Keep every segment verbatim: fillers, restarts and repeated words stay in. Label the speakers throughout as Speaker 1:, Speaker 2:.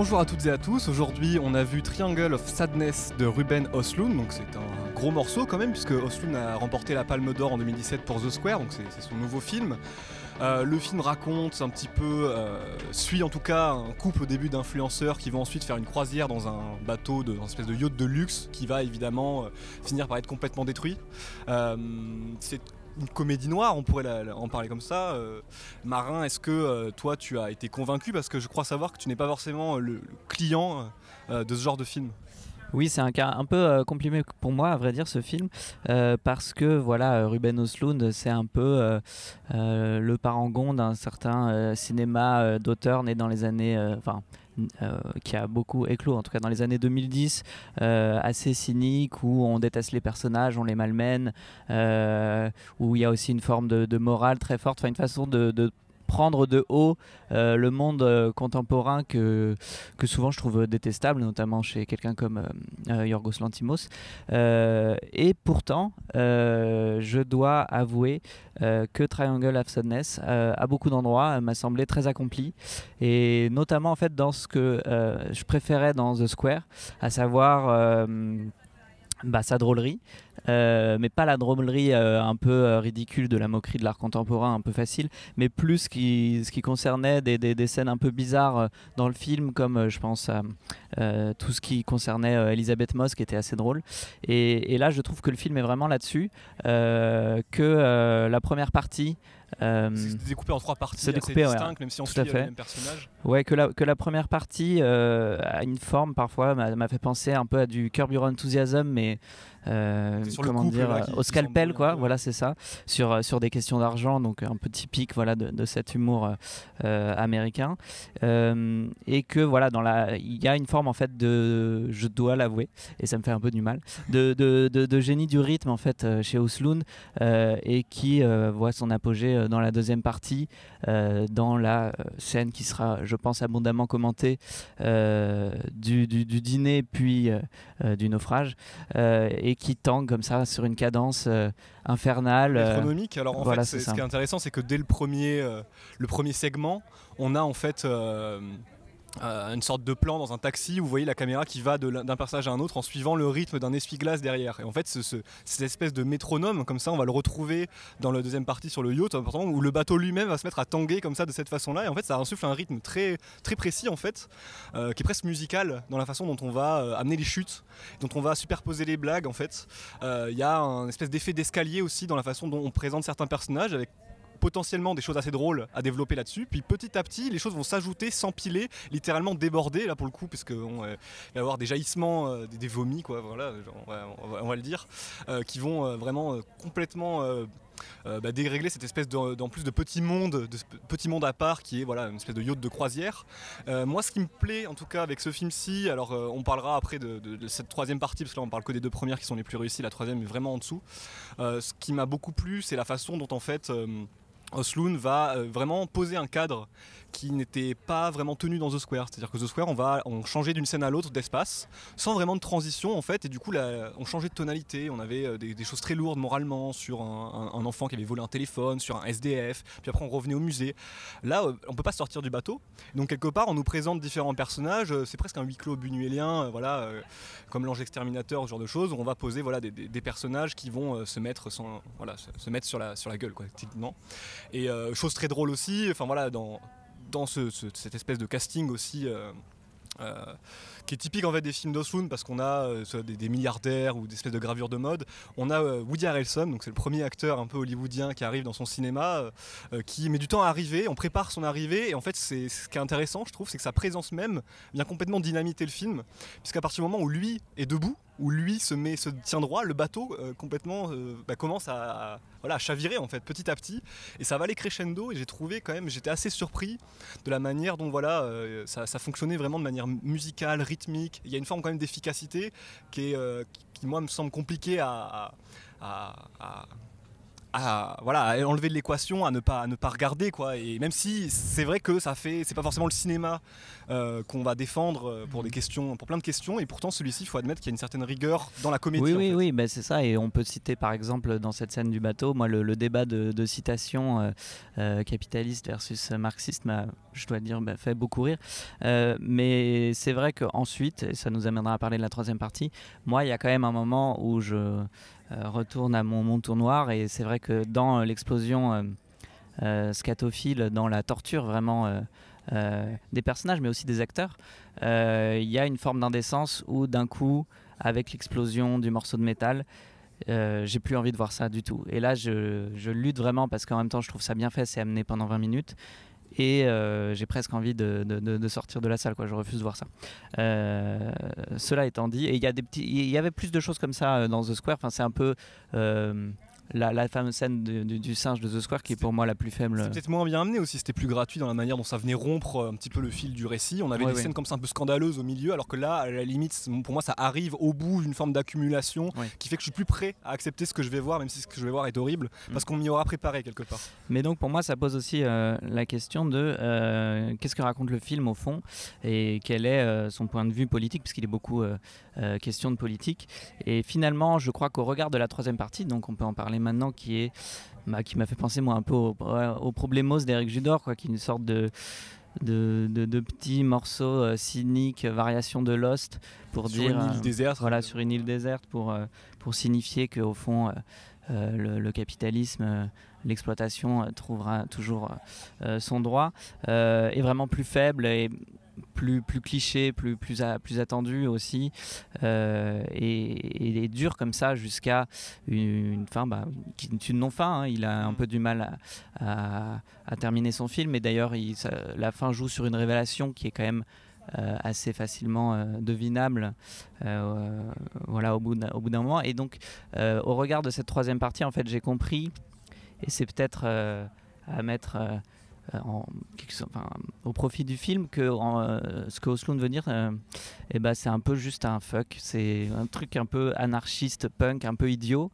Speaker 1: Bonjour à toutes et à tous, aujourd'hui on a vu Triangle of Sadness de Ruben Östlund, donc c'est un gros morceau quand même puisque Östlund a remporté la Palme d'Or en deux mille dix-sept pour The Square, donc c'est, c'est son nouveau film. Euh, le film raconte un petit peu, euh, suit en tout cas un couple au début d'influenceurs qui vont ensuite faire une croisière dans un bateau, de, dans une espèce de yacht de luxe qui va évidemment euh, finir par être complètement détruit. Euh, c'est une comédie noire, on pourrait la, la, en parler comme ça. Euh, Marin, est-ce que euh, toi tu as été convaincu, parce que je crois savoir que tu n'es pas forcément le, le client euh, de ce genre de film?
Speaker 2: Oui, c'est un cas un peu euh, compliqué pour moi, à vrai dire, ce film, euh, parce que voilà, Ruben Östlund, c'est un peu euh, euh, le parangon d'un certain euh, cinéma euh, d'auteur né dans les années, euh, enfin, euh, qui a beaucoup éclos, en tout cas dans les années deux mille dix, euh, assez cynique, où on déteste les personnages, on les malmène, euh, où il y a aussi une forme de, de morale très forte, enfin une façon de, de prendre de haut euh, le monde euh, contemporain que, que souvent je trouve détestable, notamment chez quelqu'un comme euh, euh, Yorgos Lanthimos. Euh, et pourtant, euh, je dois avouer euh, que Triangle of Sadness, euh, à beaucoup d'endroits, m'a semblé très accompli. Et notamment en fait dans ce que euh, je préférais dans The Square, à savoir euh, bah, sa drôlerie. Euh, mais pas la drôlerie euh, un peu euh, ridicule de la moquerie de l'art contemporain un peu facile, mais plus ce qui, ce qui concernait des, des, des scènes un peu bizarres euh, dans le film, comme euh, je pense à euh, tout ce qui concernait euh, Elisabeth Moss, qui était assez drôle. Et, et là je trouve que le film est vraiment là-dessus, euh, que euh, la première partie
Speaker 1: Euh, c'est découpé en trois parties assez
Speaker 2: découpé,
Speaker 1: distinctes,
Speaker 2: ouais,
Speaker 1: même si on
Speaker 2: tout
Speaker 1: suit
Speaker 2: à
Speaker 1: le
Speaker 2: fait.
Speaker 1: même personnage.
Speaker 2: Ouais, que la, que la première partie euh, a une forme parfois, m'a, m'a fait penser un peu à du Curb Your Enthusiasm, mais euh,
Speaker 1: sur
Speaker 2: comment
Speaker 1: le couple,
Speaker 2: dire,
Speaker 1: là, qui,
Speaker 2: au scalpel, quoi. Voilà, c'est ça, sur sur des questions d'argent, donc un peu typique, voilà, de, de cet humour euh, américain, euh, et que voilà, dans la, il y a une forme en fait de, je dois l'avouer, et ça me fait un peu du mal, de de, de, de génie du rythme en fait euh, chez Östlund, euh, et qui euh, voit son apogée dans la deuxième partie, euh, dans la euh, scène qui sera, je pense, abondamment commentée, euh, du, du, du dîner puis euh, euh, du naufrage, euh, et qui tangue comme ça sur une cadence euh, infernale.
Speaker 1: Métronomique. Alors en
Speaker 2: voilà,
Speaker 1: fait, c'est,
Speaker 2: c'est
Speaker 1: ce
Speaker 2: ça.
Speaker 1: qui est intéressant, c'est que dès le premier, euh, le premier segment, on a en fait euh, euh, une sorte de plan dans un taxi où vous voyez la caméra qui va de, d'un personnage à un autre en suivant le rythme d'un essuie-glace derrière. Et en fait, ce, ce, cette espèce de métronome, comme ça, on va le retrouver dans la deuxième partie sur le yacht, où le bateau lui-même va se mettre à tanguer comme ça de cette façon-là. Et en fait, ça insuffle un rythme très, très précis en fait, euh, qui est presque musical dans la façon dont on va euh, amener les chutes, dont on va superposer les blagues en fait. Il euh, y a un espèce d'effet d'escalier aussi dans la façon dont on présente certains personnages, avec potentiellement des choses assez drôles à développer là-dessus, puis petit à petit les choses vont s'ajouter, s'empiler, littéralement déborder là pour le coup, parce qu'il euh, va y avoir des jaillissements, euh, des, des vomis quoi, voilà, genre, on, va, on, va, on va le dire, euh, qui vont euh, vraiment euh, complètement euh, euh, bah, dérégler cette espèce de, d'en plus de petit monde, de petit monde à part qui est voilà une espèce de yacht de croisière. Euh, moi, ce qui me plaît en tout cas avec ce film-ci, alors euh, on parlera après de, de, de cette troisième partie parce que là on parle que des deux premières qui sont les plus réussies, la troisième est vraiment en dessous. Euh, ce qui m'a beaucoup plu, c'est la façon dont en fait euh, Östlund va euh, vraiment poser un cadre qui n'était pas vraiment tenu dans The Square. C'est-à-dire que The Square, on va on changeait d'une scène à l'autre d'espace, sans vraiment de transition en fait, et du coup là, on changeait de tonalité. On avait euh, des, des choses très lourdes moralement sur un, un, un enfant qui avait volé un téléphone, sur un S D F, puis après on revenait au musée. Là, euh, on peut pas sortir du bateau, donc quelque part on nous présente différents personnages, euh, c'est presque un huis clos buñuélien, euh, voilà, euh, comme l'ange exterminateur, ce genre de choses, où on va poser voilà, des, des, des personnages qui vont euh, se mettre, sans, voilà, se, se mettre sur, la, sur la gueule, quoi, techniquement. Et euh, chose très drôle aussi, enfin voilà, dans, dans ce, ce, cette espèce de casting aussi euh, euh, qui est typique en fait des films d'Östlund, parce qu'on a euh, des, des milliardaires ou des espèces de gravures de mode. On a euh, Woody Harrelson, donc c'est le premier acteur un peu hollywoodien qui arrive dans son cinéma, euh, qui met du temps à arriver, on prépare son arrivée, et en fait c'est, ce qui est intéressant je trouve, c'est que sa présence même vient complètement dynamiter le film, puisqu'à partir du moment où lui est debout, où lui se met, se tient droit, le bateau euh, complètement euh, bah, commence à, à, voilà, à chavirer en fait petit à petit, et ça va aller crescendo. Et j'ai trouvé quand même, j'étais assez surpris de la manière dont voilà euh, ça, ça fonctionnait vraiment de manière musicale, rythmique. Il y a une forme quand même d'efficacité qui est, euh, qui, qui moi me semble compliquée à, à, à, à, voilà, à enlever de l'équation, à ne pas, à ne pas regarder, quoi. Et même si c'est vrai que ça fait, c'est pas forcément le cinéma euh, qu'on va défendre pour des questions, pour plein de questions, et pourtant celui-ci, il faut admettre qu'il y a une certaine rigueur dans la comédie.
Speaker 2: Oui,
Speaker 1: en
Speaker 2: oui,
Speaker 1: fait.
Speaker 2: oui, bah, c'est ça. Et on peut citer par exemple dans cette scène du bateau, moi le, le débat de, de citation euh, euh, capitaliste versus marxiste m'a, je dois dire, bah, fait beaucoup rire. Euh, mais c'est vrai qu'ensuite, et ça nous amènera à parler de la troisième partie, moi il y a quand même un moment où je euh, retourne à mon, mon tournoir, et c'est vrai que dans l'explosion euh, euh, scatophile, dans la torture vraiment euh, euh, des personnages mais aussi des acteurs, euh, il y a une forme d'indécence où d'un coup, avec l'explosion du morceau de métal, euh, j'ai plus envie de voir ça du tout. Et là, je, je lutte vraiment parce qu'en même temps, je trouve ça bien fait, c'est amené pendant vingt minutes. Et euh, j'ai presque envie de, de, de, de sortir de la salle, quoi. Je refuse de voir ça. Euh, cela étant dit, et il y a des petits, il y avait plus de choses comme ça dans The Square. Enfin, c'est un peu euh, la, la fameuse scène du, du, du singe de The Square qui est pour moi la plus faible.
Speaker 1: C'était peut-être moins bien amené aussi, c'était plus gratuit dans la manière dont ça venait rompre un petit peu le fil du récit. On avait
Speaker 2: ouais,
Speaker 1: des
Speaker 2: ouais.
Speaker 1: scènes comme ça un peu scandaleuses au milieu, alors que là, à la limite, pour moi, ça arrive au bout d'une forme d'accumulation
Speaker 2: ouais.
Speaker 1: qui fait que je suis plus prêt à accepter ce que je vais voir, même si ce que je vais voir est horrible, mm. parce qu'on m'y aura préparé quelque part.
Speaker 2: Mais donc pour moi, ça pose aussi euh, la question de euh, qu'est-ce que raconte le film au fond, et quel est euh, son point de vue politique, puisqu'il est beaucoup euh, euh, question de politique. Et finalement, je crois qu'au regard de la troisième partie, donc on peut en parler maintenant, qui est Bah, qui m'a fait penser moi un peu au, au Problemos d'Éric Judor, quoi, qui est une sorte de, de, de, de petits morceaux euh, cyniques, variations de Lost, pour
Speaker 1: sur
Speaker 2: dire
Speaker 1: une île
Speaker 2: euh,
Speaker 1: déserte,
Speaker 2: voilà, sur une île déserte, pour, euh, pour signifier qu'au fond euh, euh, le, le capitalisme, euh, l'exploitation euh, trouvera toujours euh, son droit, euh, est vraiment plus faible et plus, plus cliché, plus, plus, a, plus attendu aussi, euh, et, et, et dur comme ça jusqu'à une, une fin, bah, une non-fin. Hein. Il a un peu du mal à, à, à terminer son film, et d'ailleurs il, ça, la fin joue sur une révélation qui est quand même euh, assez facilement euh, devinable euh, voilà, au bout d'un, au bout d'un moment. Et donc euh, au regard de cette troisième partie, en fait, j'ai compris, et c'est peut-être euh, à mettre... Euh, En, enfin, au profit du film, que en, euh, ce que Osloon veut dire, euh, eh ben, c'est un peu juste un fuck, c'est un truc un peu anarchiste, punk, un peu idiot,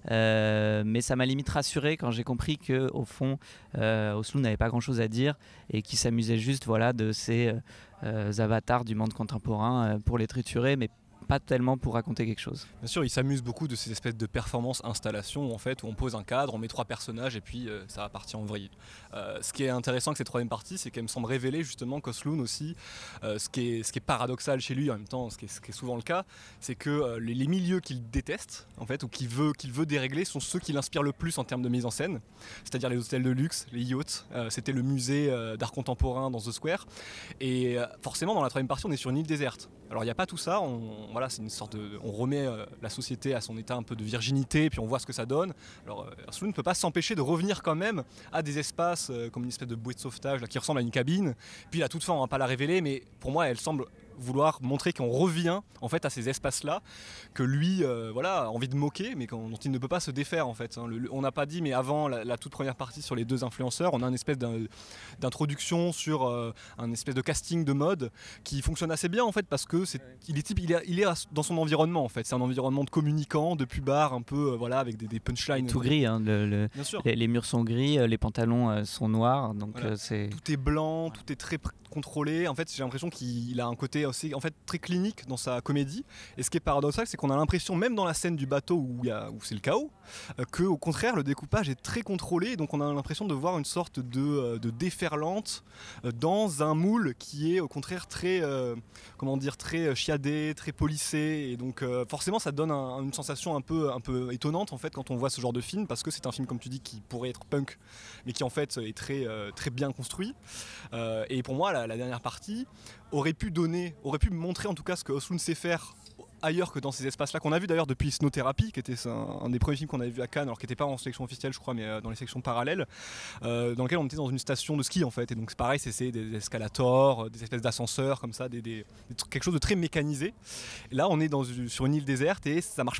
Speaker 2: euh, mais ça m'a limite rassuré quand j'ai compris que au fond euh, Osloon n'avait pas grand chose à dire et qu'il s'amusait juste, voilà, de ces euh, avatars du monde contemporain euh, pour les triturer, mais pas tellement pour raconter quelque chose.
Speaker 1: Bien sûr, il s'amuse beaucoup de ces espèces de performances installations en fait, où on pose un cadre, on met trois personnages et puis euh, ça va partir en vrille. Euh, ce qui est intéressant avec cette troisième partie, c'est qu'elle me semble révéler justement qu'Osloon aussi, euh, ce, qui est, ce qui est paradoxal chez lui en même temps, ce qui est, ce qui est souvent le cas, c'est que euh, les, les milieux qu'il déteste en fait, ou qu'il veut, qu'il veut dérégler sont ceux qui l'inspirent le plus en termes de mise en scène, c'est-à-dire les hôtels de luxe, les yachts, euh, c'était le musée euh, d'art contemporain dans The Square, et euh, forcément dans la troisième partie on est sur une île déserte. Alors il n'y a pas tout ça, on, voilà, c'est une sorte de, on remet euh, la société à son état un peu de virginité, et puis on voit ce que ça donne. Alors euh, Osloon ne peut pas s'empêcher de revenir quand même à des espaces euh, comme une espèce de bouée de sauvetage là, qui ressemble à une cabine. Puis à toute fin, on ne va pas la révéler, mais pour moi elle semble vouloir montrer qu'on revient en fait à ces espaces-là que lui euh, voilà, a envie de moquer, mais dont il ne peut pas se défaire en fait. Hein. Le, le, on n'a pas dit, mais avant la, la toute première partie sur les deux influenceurs, on a une espèce d'un, d'introduction sur euh, un espèce de casting de mode qui fonctionne assez bien en fait, parce que c'est, il est type, il est, il est dans son environnement en fait. C'est un environnement de communicants, de pubards un peu euh, voilà, avec des, des punchlines.
Speaker 2: Tout gris, hein, le, le, les, les murs sont gris, les pantalons euh, sont noirs, donc
Speaker 1: voilà.
Speaker 2: euh, c'est
Speaker 1: tout est blanc, tout est très contrôlé. En fait, j'ai l'impression qu'il a un côté aussi, en fait, très clinique dans sa comédie. Et ce qui est paradoxal, c'est qu'on a l'impression, même dans la scène du bateau où, il y a, où c'est le chaos, euh, que au contraire, le découpage est très contrôlé. Donc, on a l'impression de voir une sorte de, euh, de déferlante euh, dans un moule qui est au contraire très, euh, comment dire, très chiadé, très polissé. Et donc, euh, forcément, ça donne un, une sensation un peu, un peu étonnante en fait quand on voit ce genre de film, parce que c'est un film, comme tu dis, qui pourrait être punk, mais qui en fait est très, euh, très bien construit. Euh, et pour moi, la, la dernière partie aurait pu donner, aurait pu montrer en tout cas ce que Osloon sait faire ailleurs que dans ces espaces-là, qu'on a vu d'ailleurs depuis Snow Therapy, qui était un, un des premiers films qu'on avait vu à Cannes, alors qui n'était pas en sélection officielle je crois, mais euh, dans les sections parallèles, euh, dans lequel on était dans une station de ski en fait, et donc c'est pareil, c'est, c'est des escalators, des espèces d'ascenseurs comme ça, des, des, des, quelque chose de très mécanisé. Et là on est dans, sur une île déserte et ça marche plus.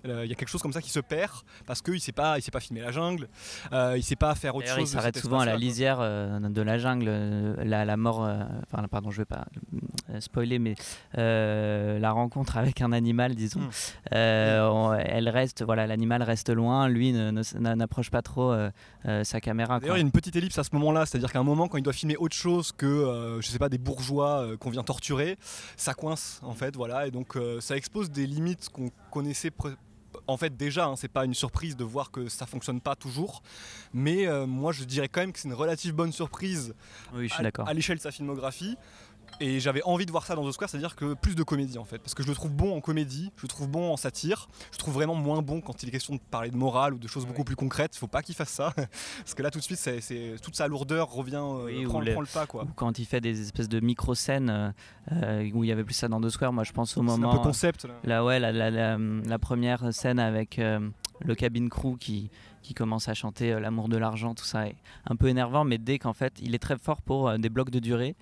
Speaker 1: Il y a quelque chose comme ça qui se perd parce qu'il ne sait pas, il sait pas filmer la jungle, euh, il ne sait pas faire autre
Speaker 2: D'ailleurs,
Speaker 1: chose.
Speaker 2: Il s'arrête souvent à la lisière euh, de la jungle, euh, la, la mort, euh, enfin pardon, je ne vais pas euh, spoiler, mais euh, la rencontre avec un animal, disons, mmh. euh, on, elle reste, voilà, l'animal reste loin, lui ne, ne, n'approche pas trop euh, euh, sa caméra.
Speaker 1: D'ailleurs, il y a une petite ellipse à ce moment-là, c'est-à-dire qu'à un moment, quand il doit filmer autre chose que, euh, je sais pas, des bourgeois euh, qu'on vient torturer, ça coince en fait, voilà, et donc euh, ça expose des limites qu'on connaissait. Pr- En fait déjà, hein, c'est pas une surprise de voir que ça fonctionne pas toujours, mais euh, moi je dirais quand même que c'est une relative bonne surprise
Speaker 2: oui, je suis
Speaker 1: à,
Speaker 2: d'accord.
Speaker 1: à l'échelle de sa filmographie. Et j'avais envie de voir ça dans The Square, c'est-à-dire que plus de comédie en fait, parce que je le trouve bon en comédie, je le trouve bon en satire, je le trouve vraiment moins bon quand il est question de parler de morale ou de choses ouais. beaucoup plus concrètes. Faut pas qu'il fasse ça, parce que là tout de suite, c'est, c'est, toute sa lourdeur revient, oui, euh, prend, le, prend le pas quoi.
Speaker 2: Ou quand il fait des espèces de micro-scènes euh, où il y avait plus ça dans The Square, moi je pense au moment.
Speaker 1: C'est un peu concept là.
Speaker 2: Là ouais, la, la, la, la première scène avec euh, le cabin crew qui qui commence à chanter euh, l'amour de l'argent, tout ça est un peu énervant, mais dès qu'en fait il est très fort pour euh, des blocs de durée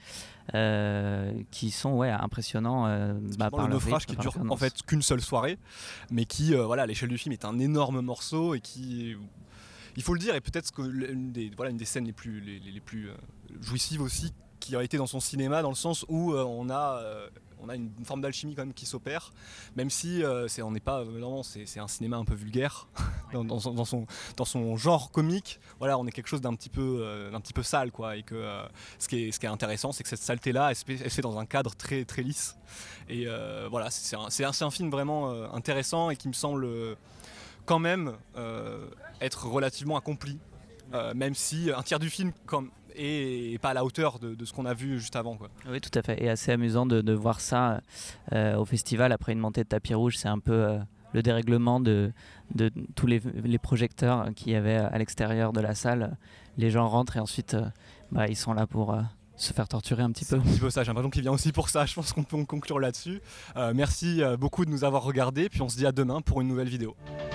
Speaker 2: euh, qui sont ouais, impressionnants euh, bah, par
Speaker 1: le naufrage qui dure en fait qu'une seule soirée, mais qui euh, voilà, à l'échelle du film est un énorme morceau et qui, il faut le dire, est peut-être que une des, voilà, une des scènes les plus, les, les plus euh, jouissives aussi qui a été dans son cinéma, dans le sens où euh, on a euh, on a une, une forme d'alchimie quand même qui s'opère, même si euh, c'est, on n'est pas, non, c'est, c'est un cinéma un peu vulgaire dans, dans, son, dans, son, dans son genre comique. Voilà, on est quelque chose d'un petit peu, euh, d'un petit peu sale, quoi. Et que euh, ce, qui est, ce qui est intéressant, c'est que cette saleté-là, elle se fait, elle se fait dans un cadre très, très lisse. Et euh, voilà, c'est un, c'est, un, c'est un film vraiment euh, intéressant et qui me semble euh, quand même euh, être relativement accompli, euh, même si un tiers du film, comme et pas à la hauteur de, de ce qu'on a vu juste avant, quoi.
Speaker 2: Oui, tout à fait, et assez amusant de, de voir ça euh, au festival après une montée de tapis rouge. C'est un peu euh, le dérèglement de, de tous les, les projecteurs qu'il y avait à l'extérieur de la salle. Les gens rentrent et ensuite euh, bah, ils sont là pour euh, se faire torturer un petit
Speaker 1: c'est
Speaker 2: peu.
Speaker 1: Un petit peu ça, j'ai l'impression qu'il vient aussi pour ça. Je pense qu'on peut conclure là-dessus. Euh, merci beaucoup de nous avoir regardés, puis on se dit à demain pour une nouvelle vidéo.